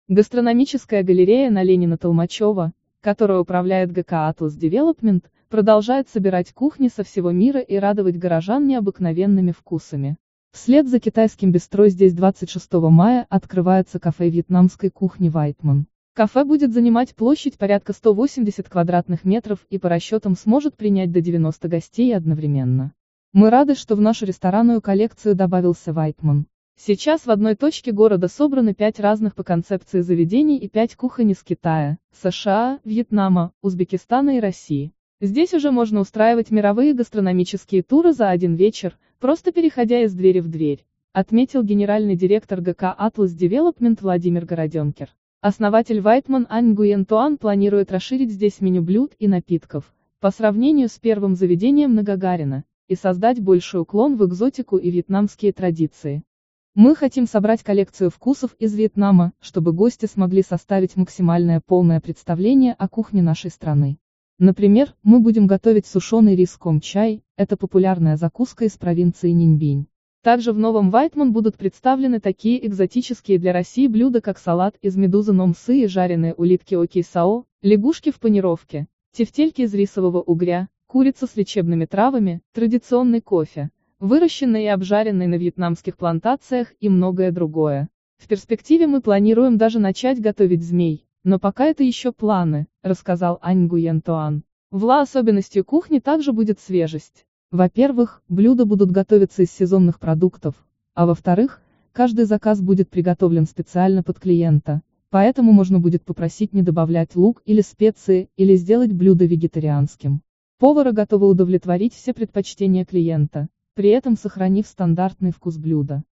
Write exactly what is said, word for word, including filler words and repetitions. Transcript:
Гастрономическая галерея на Ленина-Толмачева, которая управляет ГК «Атлас Девелопмент», продолжает собирать кухни со всего мира и радовать горожан необыкновенными вкусами. Вслед за китайским бистро здесь двадцать шестого мая открывается кафе вьетнамской кухни «Вайтман». Кафе будет занимать площадь порядка сто восемьдесят квадратных метров и по расчетам сможет принять до девяноста гостей одновременно. Мы рады, что в нашу ресторанную коллекцию добавился «Вайтман». Сейчас в одной точке города собраны пять разных по концепции заведений и пять кухонь из Китая, США, Вьетнама, Узбекистана и России. Здесь уже можно устраивать мировые гастрономические туры за один вечер, просто переходя из двери в дверь, отметил генеральный директор ГК «Атлас Девелопмент» Владимир Городенкер. Основатель «Вайтман» Ань Гуен Туан планирует расширить здесь меню блюд и напитков, по сравнению с первым заведением на Гагарина, и создать больший уклон в экзотику и вьетнамские традиции. Мы хотим собрать коллекцию вкусов из Вьетнама, чтобы гости смогли составить максимальное полное представление о кухне нашей страны. Например, мы будем готовить сушеный рис ком чай, это популярная закуска из провинции Ниньбинь. Также в новом «Вайтман» будут представлены такие экзотические для России блюда, как салат из медузы номсы и жареные улитки оки сао, лягушки в панировке, тефтельки из рисового угря, курица с лечебными травами, традиционный кофе, выращенный и обжаренный на вьетнамских плантациях и многое другое. В перспективе мы планируем даже начать готовить змей, но пока это еще планы, рассказал Ань Гуен Туан. Вла особенностью кухни также будет свежесть. Во-первых, блюда будут готовиться из сезонных продуктов, а во-вторых, каждый заказ будет приготовлен специально под клиента, поэтому можно будет попросить не добавлять лук или специи, или сделать блюдо вегетарианским. Повара готовы удовлетворить все предпочтения клиента, при этом сохранив стандартный вкус блюда.